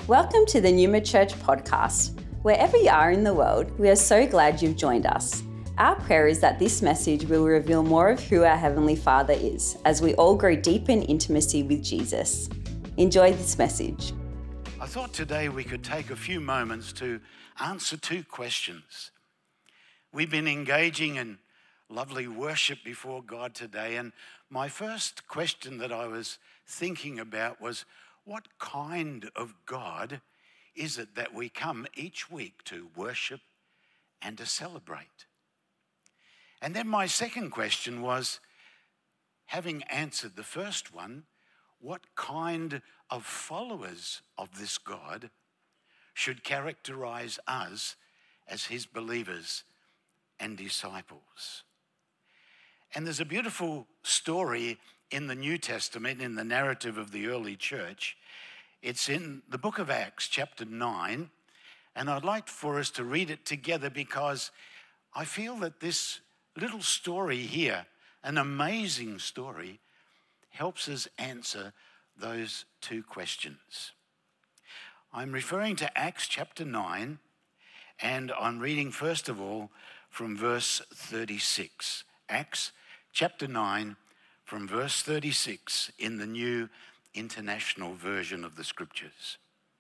Welcome to the Numa Church podcast. Wherever you are in the world, we are so glad you've joined us. Our prayer is that this message will reveal more of who our Heavenly Father is as we all grow deep in intimacy with Jesus. Enjoy this message. I thought today we could take a few moments to answer two questions. We've been engaging in lovely worship before God today, and my first question that I was thinking about was, what kind of God is it that we come each week to worship and to celebrate? And then my second question was, having answered the first one, what kind of followers of this God should characterize us as his believers and disciples? And there's a beautiful story in the New Testament, in the narrative of the early church. It's in the book of Acts, chapter 9, and I'd like for us to read it together because I feel that this little story here, an amazing story, helps us answer those two questions. I'm referring to Acts chapter 9, and I'm reading first of all from verse 36. Acts chapter 9, from verse 36 in the New International Version of the Scriptures.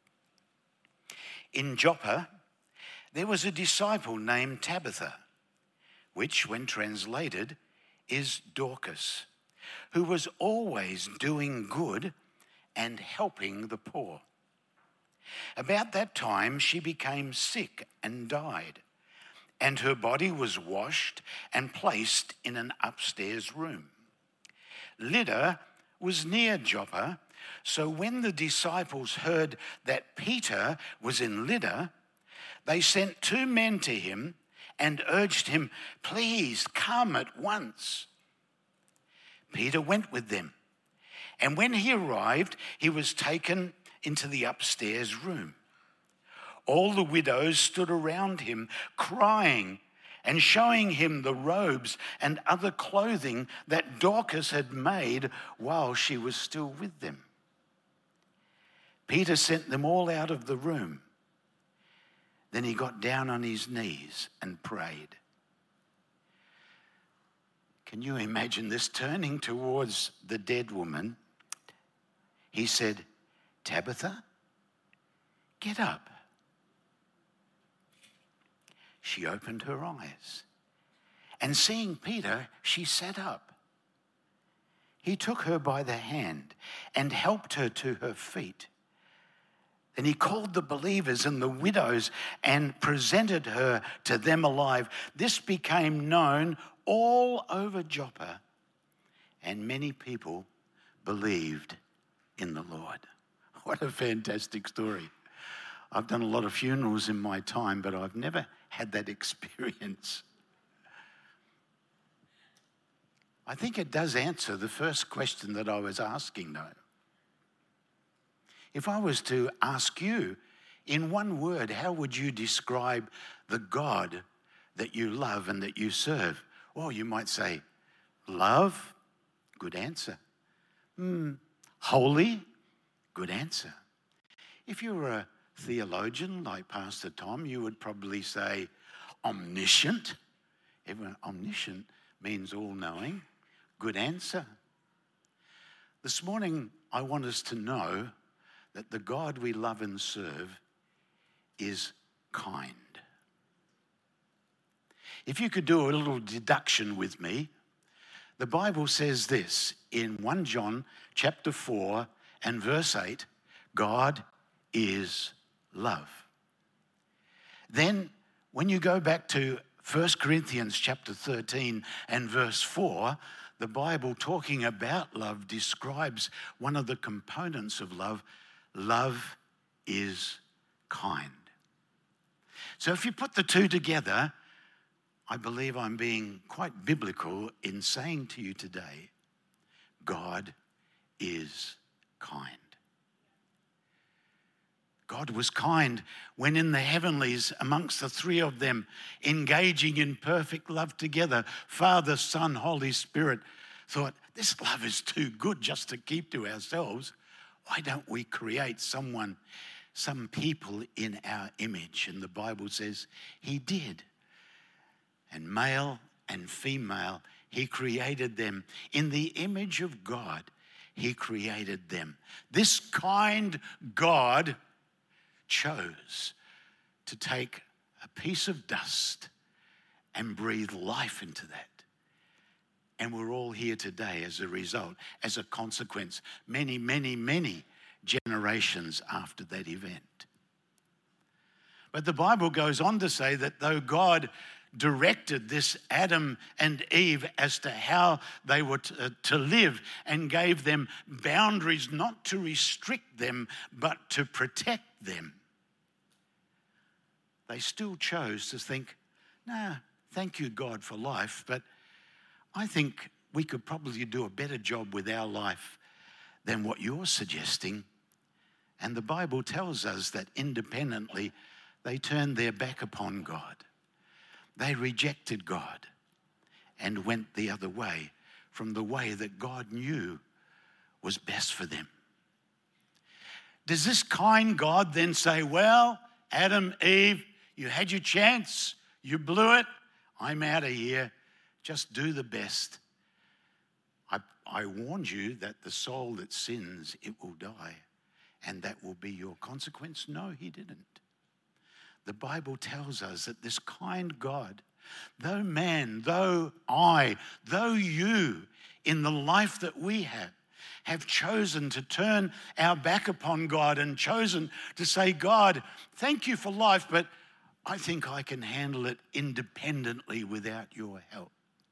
In Joppa, there was a disciple named Tabitha, which, when translated, is Dorcas, who was always doing good and helping the poor. About that time, she became sick and died, and her body was washed and placed in an upstairs room. Lydda was near Joppa, so when the disciples heard that Peter was in Lydda, they sent 2 men to him and urged him, "Please come at once." Peter went with them, and when he arrived, he was taken into the upstairs room. All the widows stood around him, crying and showing him the robes and other clothing that Dorcas had made while she was still with them. Peter sent them all out of the room. Then he got down on his knees and prayed. Can you imagine this? Turning towards the dead woman, he said, "Tabitha, get up." She opened her eyes, and seeing Peter, she sat up. He took her by the hand and helped her to her feet. Then he called the believers and the widows and presented her to them alive. This became known all over Joppa, and many people believed in the Lord. What a fantastic story. I've done a lot of funerals in my time, but I've never had that experience. I think it does answer the first question that I was asking, though. If I was to ask you in one word, how would you describe the God that you love and that you serve? Well, you might say, love, good answer. Holy, good answer. If you were a theologian like Pastor Tom, you would probably say omniscient. Everyone, omniscient means all-knowing. Good answer. This morning, I want us to know that the God we love and serve is kind. If you could do a little deduction with me, the Bible says this in 1 John chapter 4 and verse 8, God is love. Then when you go back to 1 Corinthians chapter 13 and verse 4, the Bible talking about love describes one of the components of love. Love is kind. So if you put the two together, I believe I'm being quite biblical in saying to you today, God is kind. God was kind when in the heavenlies, amongst the 3 of them, engaging in perfect love together, Father, Son, Holy Spirit, thought, this love is too good just to keep to ourselves. Why don't we create someone some people in our image. And the Bible says he did. And male and female, he created them. In the image of God, he created them. This kind God chose to take a piece of dust and breathe life into that. And we're all here today as a result, as a consequence, many, many, many generations after that event. But the Bible goes on to say that though God directed this Adam and Eve as to how they were to live and gave them boundaries not to restrict them but to protect them, they still chose to think, nah, thank you, God, for life, but I think we could probably do a better job with our life than what you're suggesting. And the Bible tells us that independently they turned their back upon God. They rejected God and went the other way from the way that God knew was best for them. Does this kind God then say, well, Adam, Eve, you had your chance, you blew it, I'm out of here, just do the best. I warned you that the soul that sins, it will die, and that will be your consequence? No, he didn't. The Bible tells us that this kind God, though man, though I, though you, in the life that we have chosen to turn our back upon God and chosen to say, God, thank you for life, but I think I can handle it independently without your help.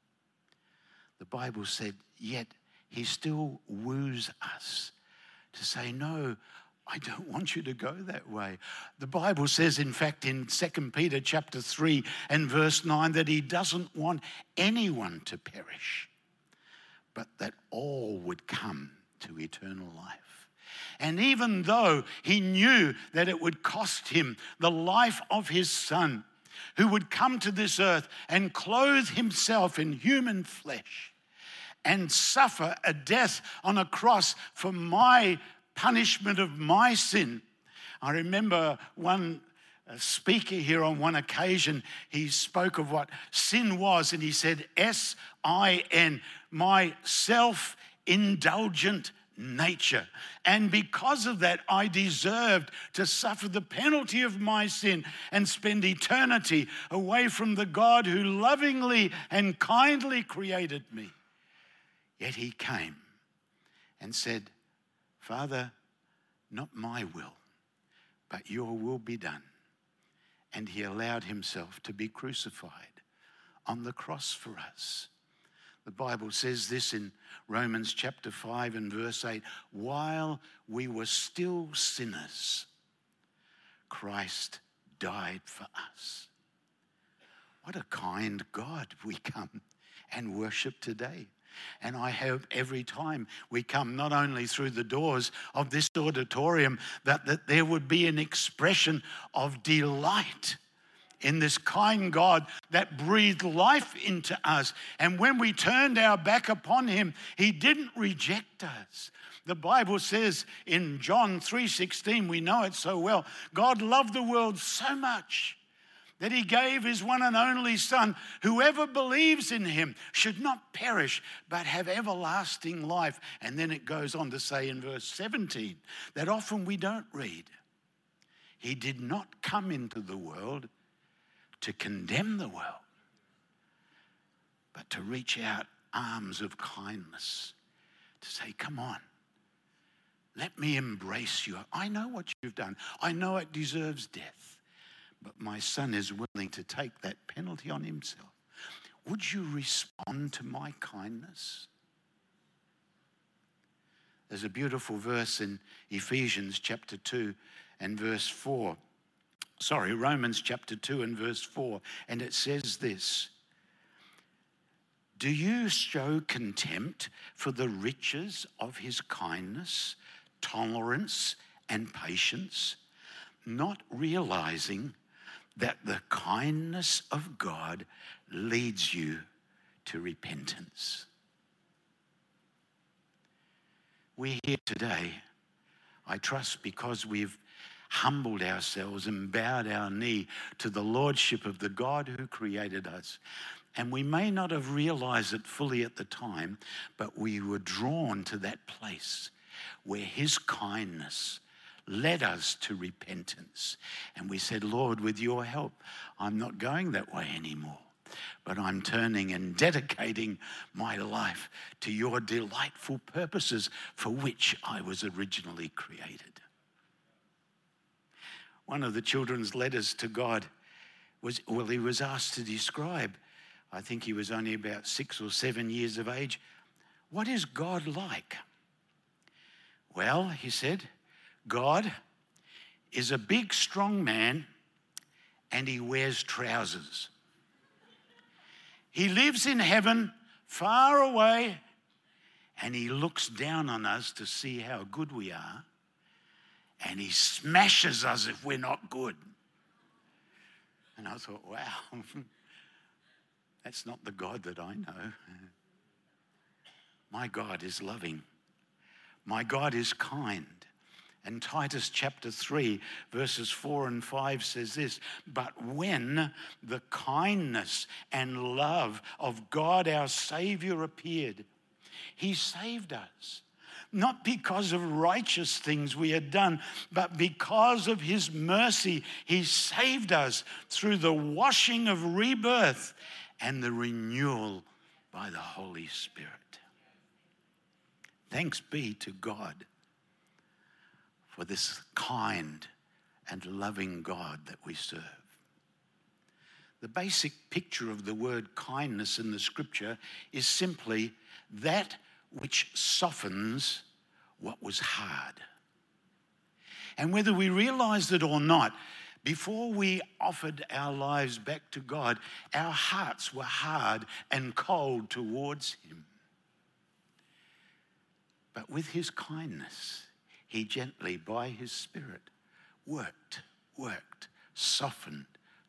The Bible said, yet he still woos us to say, no, I don't want you to go that way. The Bible says, in fact, in 2 Peter chapter 3 and verse 9, that he doesn't want anyone to perish, but that all would come to eternal life. And even though he knew that it would cost him the life of his son, who would come to this earth and clothe himself in human flesh and suffer a death on a cross for my punishment of my sin. I remember one speaker here on one occasion, he spoke of what sin was, and he said, S-I-N, my self-indulgent nature. And because of that, I deserved to suffer the penalty of my sin and spend eternity away from the God who lovingly and kindly created me. Yet he came and said, Father, not my will, but your will be done. And he allowed himself to be crucified on the cross for us. The Bible says this in Romans chapter 5 and verse 8, while we were still sinners, Christ died for us. What a kind God we come and worship today. And I hope every time we come, not only through the doors of this auditorium, that there would be an expression of delight in this kind God that breathed life into us. And when we turned our back upon him, he didn't reject us. The Bible says in John 3:16, we know it so well, God loved the world so much that he gave his one and only Son. Whoever believes in him should not perish, but have everlasting life. And then it goes on to say in verse 17, that often we don't read. He did not come into the world to condemn the world, but to reach out arms of kindness, to say, come on, let me embrace you. I know what you've done. I know it deserves death. But my Son is willing to take that penalty on himself. Would you respond to my kindness? There's a beautiful verse in Ephesians chapter 2 and verse 4. Romans chapter 2 and verse 4. And it says this, do you show contempt for the riches of his kindness, tolerance, and patience, not realizing that the kindness of God leads you to repentance? We're here today, I trust, because we've humbled ourselves and bowed our knee to the lordship of the God who created us. And we may not have realized it fully at the time, but we were drawn to that place where his kindness led us to repentance. And we said, Lord, with your help, I'm not going that way anymore, but I'm turning and dedicating my life to your delightful purposes for which I was originally created. One of the children's letters to God he was asked to describe, I think he was only about 6 or 7 years of age, what is God like? Well, he said, God is a big, strong man and he wears trousers. He lives in heaven, far away, and he looks down on us to see how good we are, and he smashes us if we're not good. And I thought, wow, that's not the God that I know. My God is loving. My God is kind. And Titus chapter 3, verses 4 and 5 says this, but when the kindness and love of God our Savior appeared, he saved us, not because of righteous things we had done, but because of his mercy. He saved us through the washing of rebirth and the renewal by the Holy Spirit. Thanks be to God for this kind and loving God that we serve. The basic picture of the word kindness in the scripture is simply that which softens what was hard. And whether we realized it or not, before we offered our lives back to God, our hearts were hard and cold towards him. But with his kindness, he gently, by his Spirit, worked, softened,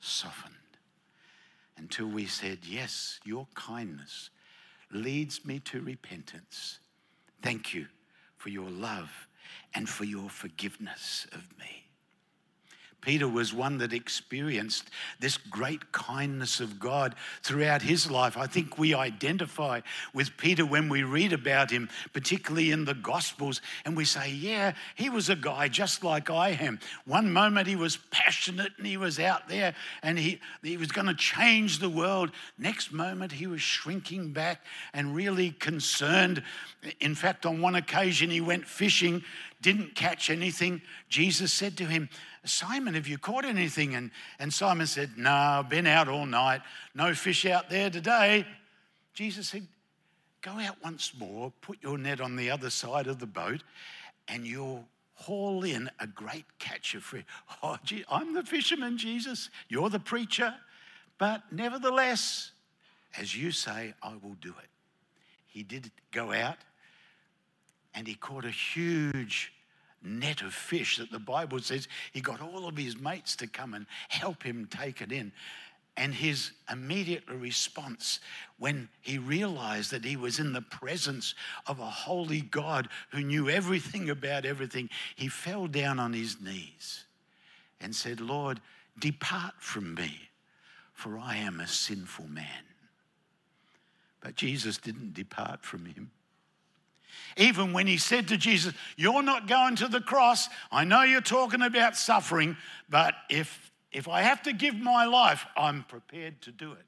until we said, yes, your kindness leads me to repentance. Thank you for your love and for your forgiveness of me. Peter was one that experienced this great kindness of God throughout his life. I think we identify with Peter when we read about him, particularly in the Gospels, and we say, yeah, he was a guy just like I am. One moment he was passionate and he was out there and he was going to change the world. Next moment he was shrinking back and really concerned. In fact, on one occasion he went fishing, didn't catch anything. Jesus said to him, Simon, have you caught anything? And Simon said, no, I've been out all night. No fish out there today. Jesus said, go out once more, put your net on the other side of the boat, and you'll haul in a great catch of fish. Oh, gee, I'm the fisherman, Jesus. You're the preacher. But nevertheless, as you say, I will do it. He did go out, and he caught a huge net of fish that the Bible says he got all of his mates to come and help him take it in. And his immediate response when he realized that he was in the presence of a holy God who knew everything about everything, he fell down on his knees and said, Lord, depart from me, for I am a sinful man. But Jesus didn't depart from him. Even when he said to Jesus, you're not going to the cross. I know you're talking about suffering, but if I have to give my life, I'm prepared to do it.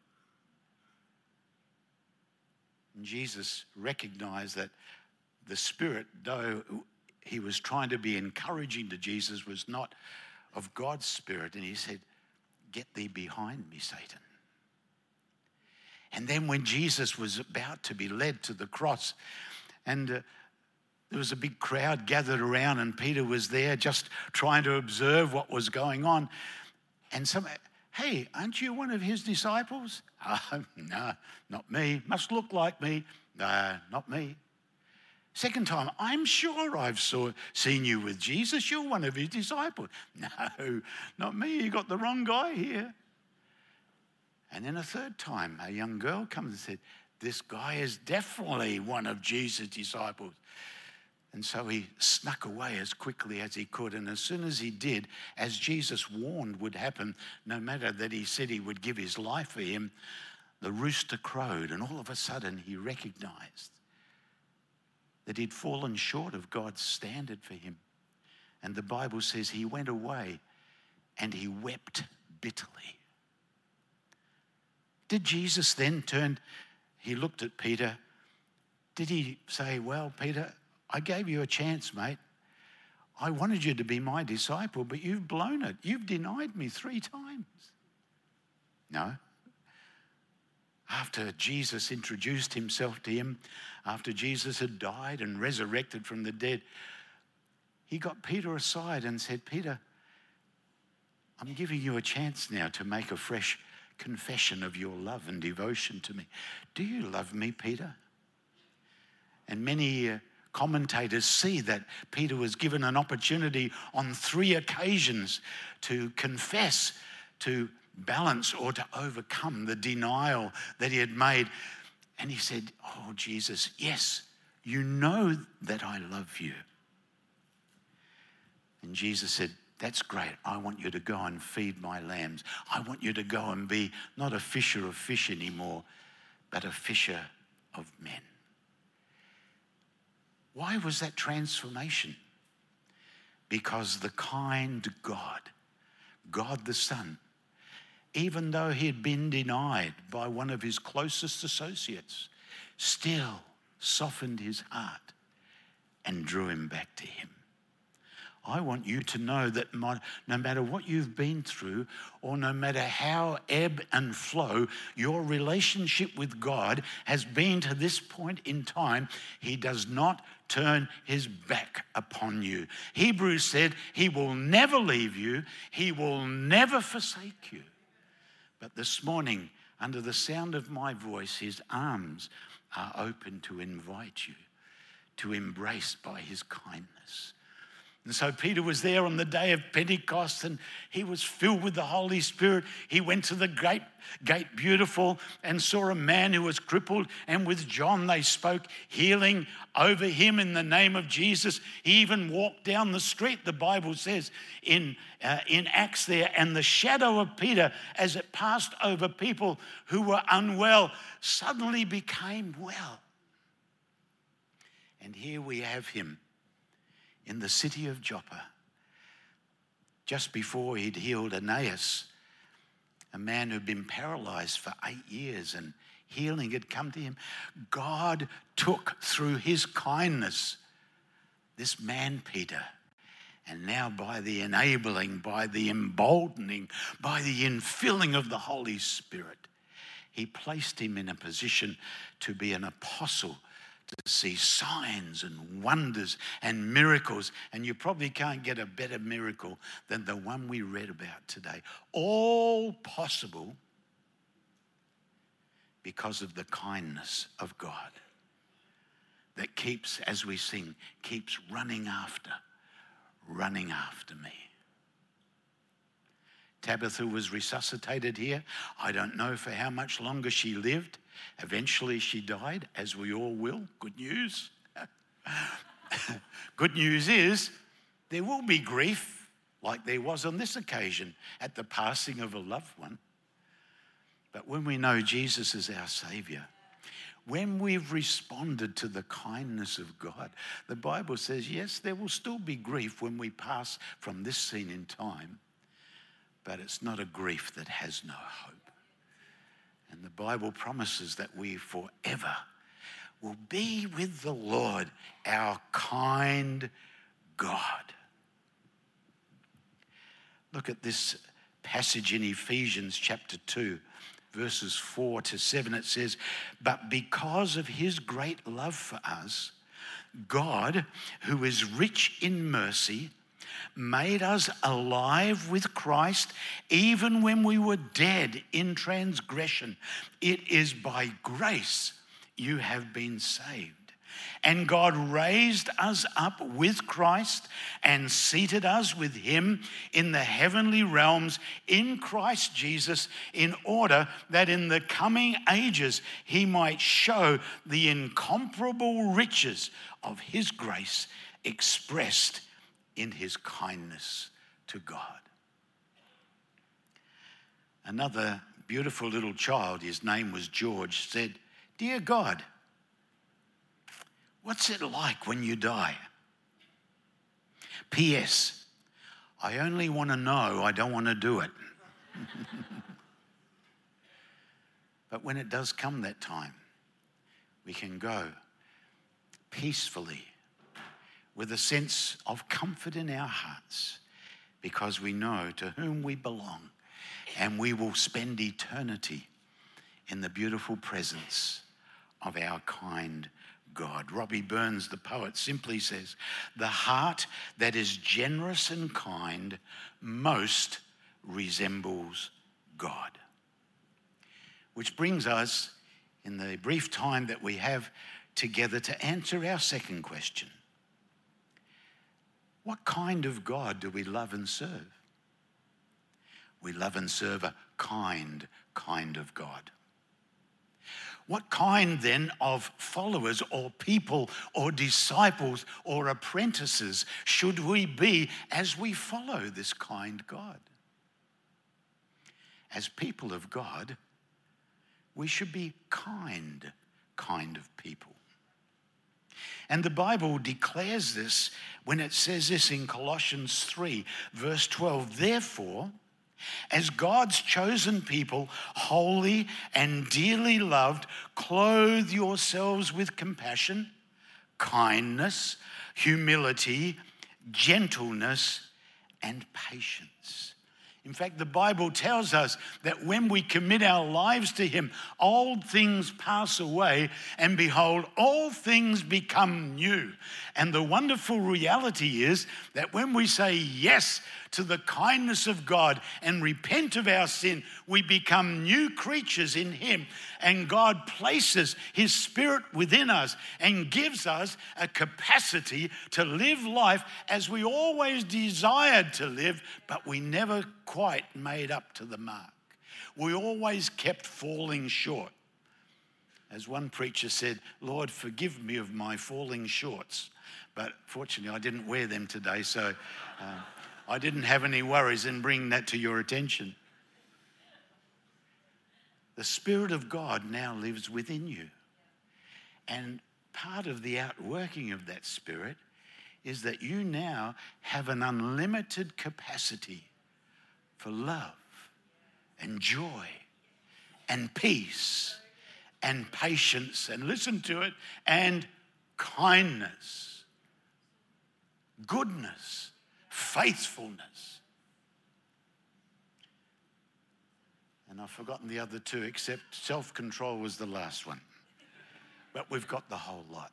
And Jesus recognized that the Spirit, though he was trying to be encouraging to Jesus, was not of God's Spirit. And he said, get thee behind me, Satan. And then when Jesus was about to be led to the cross, and there was a big crowd gathered around, and Peter was there just trying to observe what was going on. And somebody, hey, aren't you one of his disciples? No, not me. Must look like me. No, not me. Second time, I'm sure I've seen you with Jesus. You're one of his disciples. No, not me. You got the wrong guy here. And then a third time, a young girl comes and said, this guy is definitely one of Jesus' disciples. And so he snuck away as quickly as he could. And as soon as he did, as Jesus warned would happen, no matter that he said he would give his life for him, the rooster crowed. And all of a sudden he recognized that he'd fallen short of God's standard for him. And the Bible says he went away and he wept bitterly. Did Jesus then turn, he looked at Peter. Did he say, well, Peter, I gave you a chance, mate. I wanted you to be my disciple, but you've blown it. You've denied me 3 times. No. After Jesus introduced himself to him, after Jesus had died and resurrected from the dead, he got Peter aside and said, Peter, I'm giving you a chance now to make a fresh confession of your love and devotion to me. Do you love me, Peter? And many commentators see that Peter was given an opportunity on 3 occasions to confess, to balance or to overcome the denial that he had made. And he said, oh, Jesus, yes, you know that I love you. And Jesus said, that's great. I want you to go and feed my lambs. I want you to go and be not a fisher of fish anymore, but a fisher of men. Why was that transformation? Because the kind God, God the Son, even though he had been denied by one of his closest associates, still softened his heart and drew him back to him. I want you to know that no matter what you've been through, or no matter how ebb and flow your relationship with God has been to this point in time, he does not turn his back upon you. Hebrews said he will never leave you, he will never forsake you. But this morning, under the sound of my voice, his arms are open to invite you to embrace by his kindness. And so Peter was there on the day of Pentecost and he was filled with the Holy Spirit. He went to the gate beautiful and saw a man who was crippled, and with John they spoke healing over him in the name of Jesus. He even walked down the street, the Bible says in Acts there, and the shadow of Peter as it passed over people who were unwell suddenly became well. And here we have him in the city of Joppa, just before he'd healed Aeneas, a man who'd been paralyzed for 8 years, and healing had come to him. God took through his kindness this man, Peter, and now by the enabling, by the emboldening, by the infilling of the Holy Spirit, he placed him in a position to be an apostle, to see signs and wonders and miracles. And you probably can't get a better miracle than the one we read about today. All possible because of the kindness of God that keeps, as we sing, keeps running after me. Tabitha was resuscitated here. I don't know for how much longer she lived. Eventually she died, as we all will. Good news. Good news is there will be grief like there was on this occasion at the passing of a loved one. But when we know Jesus is our Savior, when we've responded to the kindness of God, the Bible says, yes, there will still be grief when we pass from this scene in time, but it's not a grief that has no hope. And the Bible promises that we forever will be with the Lord, our kind God. Look at this passage in Ephesians chapter 2, verses 4 to 7. It says, but because of his great love for us, God, who is rich in mercy, made us alive with Christ even when we were dead in transgression. It is by grace you have been saved. And God raised us up with Christ and seated us with him in the heavenly realms in Christ Jesus, in order that in the coming ages he might show the incomparable riches of his grace expressed in his kindness to God. Another beautiful little child, his name was George, said, "Dear God, what's it like when you die? P.S. I only want to know, I don't want to do it." But when it does come that time, we can go peacefully with a sense of comfort in our hearts, because we know to whom we belong, and we will spend eternity in the beautiful presence of our kind God. Robbie Burns, the poet, simply says, "The heart that is generous and kind most resembles God." Which brings us, in the brief time that we have together, to answer our second question. What kind of God do we love and serve? We love and serve a kind of God. What kind then of followers or people or disciples or apprentices should we be as we follow this kind God? As people of God, we should be kind of people. And the Bible declares this when it says this in Colossians 3, verse 12, "Therefore, as God's chosen people, holy and dearly loved, clothe yourselves with compassion, kindness, humility, gentleness, and patience." In fact, the Bible tells us that when we commit our lives to him, old things pass away, and behold, all things become new. And the wonderful reality is that when we say yes to the kindness of God and repent of our sin, we become new creatures in him, and God places his Spirit within us and gives us a capacity to live life as we always desired to live, but we never quite made up to the mark. We always kept falling short. As one preacher said, "Lord, forgive me of my falling shorts." But fortunately, I didn't wear them today, so I didn't have any worries in bringing that to your attention. The Spirit of God now lives within you. And part of the outworking of that Spirit is that you now have an unlimited capacity for love and joy and peace and patience, and listen to it, and kindness, goodness, faithfulness. And I've forgotten the other two, except self-control was the last one. But we've got the whole lot.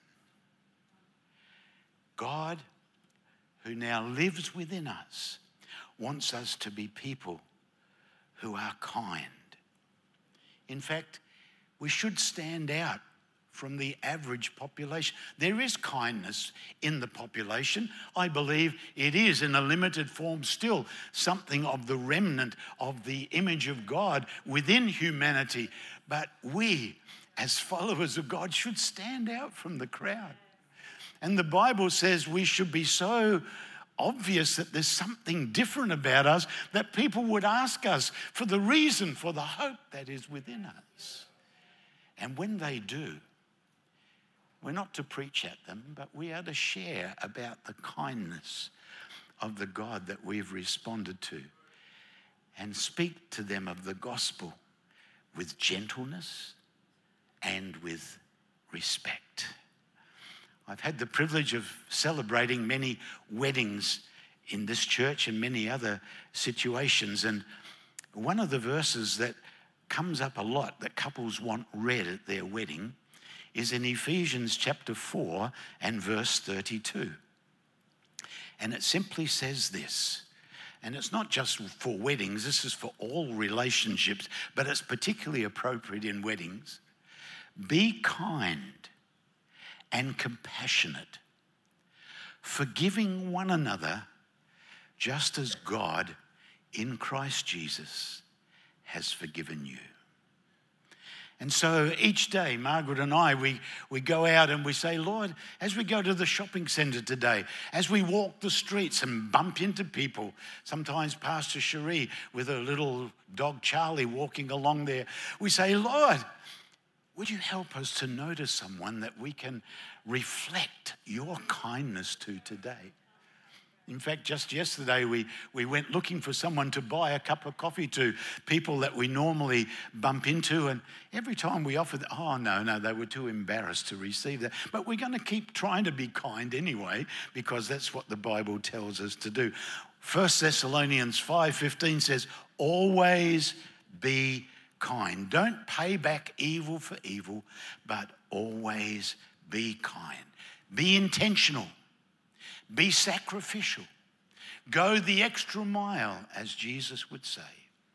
God, who now lives within us, wants us to be people who are kind. In fact, we should stand out from the average population. There is kindness in the population. I believe it is, in a limited form still, something of the remnant of the image of God within humanity. But we, as followers of God, should stand out from the crowd. And the Bible says we should be so obvious that there's something different about us, that people would ask us for the reason, for the hope that is within us. And when they do, we're not to preach at them, but we are to share about the kindness of the God that we've responded to, and speak to them of the gospel with gentleness and with respect. I've had the privilege of celebrating many weddings in this church and many other situations, and one of the verses that comes up a lot that couples want read at their wedding is in Ephesians chapter 4 and verse 32. And it simply says this, and it's not just for weddings, this is for all relationships, but it's particularly appropriate in weddings. Be kind and compassionate, forgiving one another just as God in Christ Jesus has forgiven you. And so each day, Margaret and I, we go out and we say, Lord, as we go to the shopping centre today, as we walk the streets and bump into people, sometimes Pastor Cherie with her little dog Charlie walking along there, we say, Lord, would you help us to notice someone that we can reflect your kindness to today? In fact, just yesterday, we went looking for someone to buy a cup of coffee to, people that we normally bump into. And every time we offered, no, they were too embarrassed to receive that. But we're going to keep trying to be kind anyway, because that's what the Bible tells us to do. 1 Thessalonians 5:15 says, always be kind. Don't pay back evil for evil, but always be kind. Be intentional. Be sacrificial. Go the extra mile, as Jesus would say.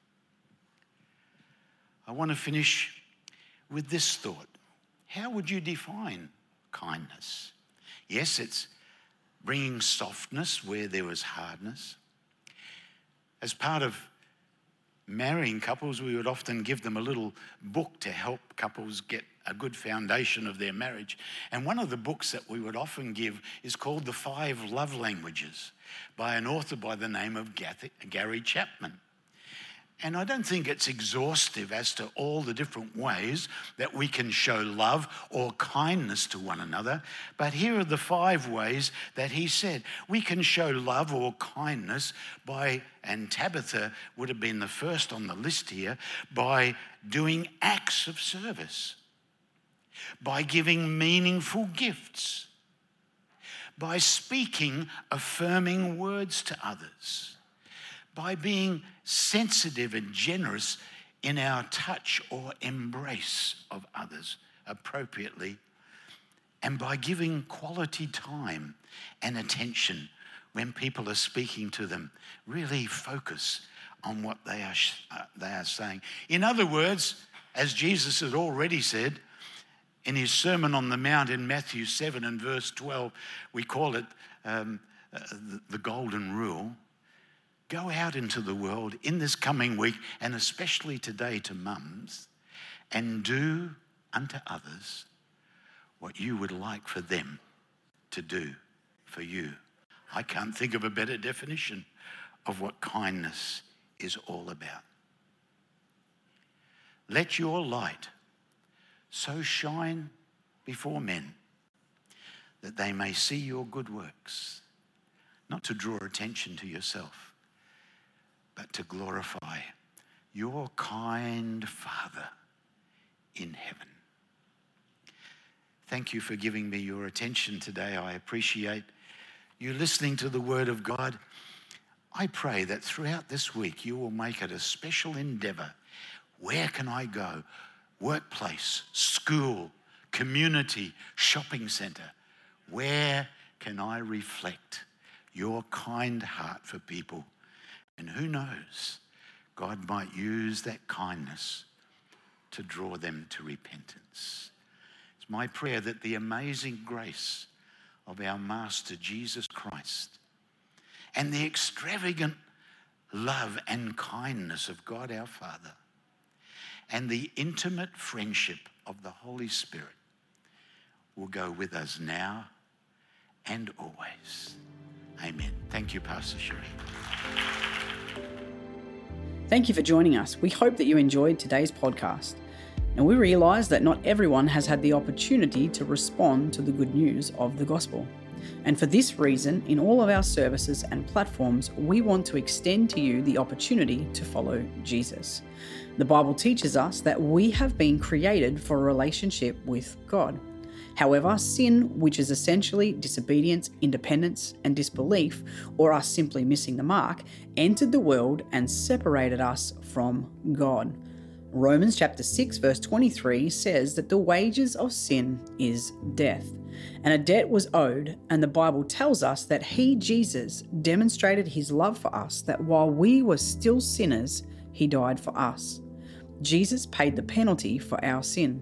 I want to finish with this thought. How would you define kindness? Yes, it's bringing softness where there was hardness. As part of marrying couples, we would often give them a little book to help couples get a good foundation of their marriage. And one of the books that we would often give is called The 5 Love Languages by an author by the name of Gary Chapman. And I don't think it's exhaustive as to all the different ways that we can show love or kindness to one another. But here are the 5 ways that he said we can show love or kindness by, and Tabitha would have been the first on the list here, by doing acts of service, by giving meaningful gifts, by speaking affirming words to others, by being sensitive and generous in our touch or embrace of others appropriately, and by giving quality time and attention when people are speaking to them. Really focus on what they are saying. In other words, as Jesus had already said in his Sermon on the Mount in Matthew 7 and verse 12, we call it the golden rule. Go out into the world in this coming week, and especially today to mums, and do unto others what you would like for them to do for you. I can't think of a better definition of what kindness is all about. Let your light so shine before men that they may see your good works, not to draw attention to yourself, but to glorify your kind Father in heaven. Thank you for giving me your attention today. I appreciate you listening to the Word of God. I pray that throughout this week you will make it a special endeavor. Where can I go? Workplace, school, community, shopping center. Where can I reflect your kind heart for people? And who knows, God might use that kindness to draw them to repentance. It's my prayer that the amazing grace of our Master Jesus Christ and the extravagant love and kindness of God our Father and the intimate friendship of the Holy Spirit will go with us now and always. Amen. Thank you, Pastor Cherie. Thank you for joining us. We hope that you enjoyed today's podcast. And we realise that not everyone has had the opportunity to respond to the good news of the gospel. And for this reason, in all of our services and platforms, we want to extend to you the opportunity to follow Jesus. The Bible teaches us that we have been created for a relationship with God. However, sin, which is essentially disobedience, independence, and disbelief, or us simply missing the mark, entered the world and separated us from God. Romans chapter 6 verse 23 says that the wages of sin is death, and a debt was owed, and the Bible tells us that he, Jesus, demonstrated his love for us, that while we were still sinners, he died for us. Jesus paid the penalty for our sin.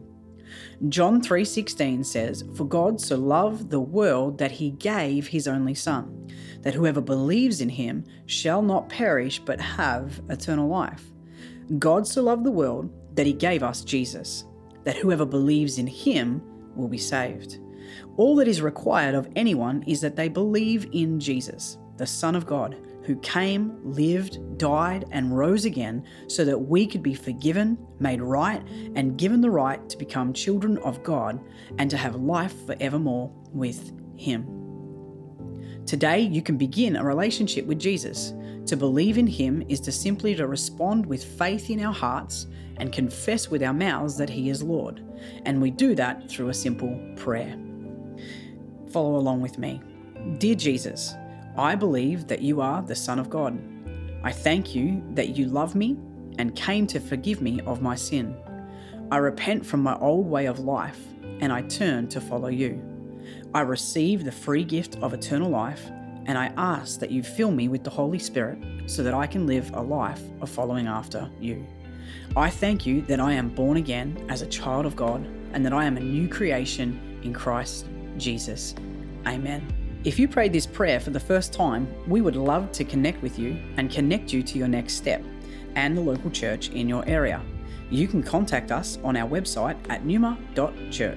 John 3:16 says, "For God so loved the world that he gave his only Son, that whoever believes in him shall not perish but have eternal life." God so loved the world that he gave us Jesus, that whoever believes in him will be saved. All that is required of anyone is that they believe in Jesus, the Son of God, who came, lived, died, and rose again so that we could be forgiven, made right, and given the right to become children of God and to have life forevermore with him. Today, you can begin a relationship with Jesus. To believe in him is to simply respond with faith in our hearts and confess with our mouths that he is Lord. And we do that through a simple prayer. Follow along with me. Dear Jesus, I believe that you are the Son of God. I thank you that you love me and came to forgive me of my sin. I repent from my old way of life and I turn to follow you. I receive the free gift of eternal life and I ask that you fill me with the Holy Spirit so that I can live a life of following after you. I thank you that I am born again as a child of God and that I am a new creation in Christ Jesus. Amen. If you prayed this prayer for the first time, we would love to connect with you and connect you to your next step and the local church in your area. You can contact us on our website at numa.church.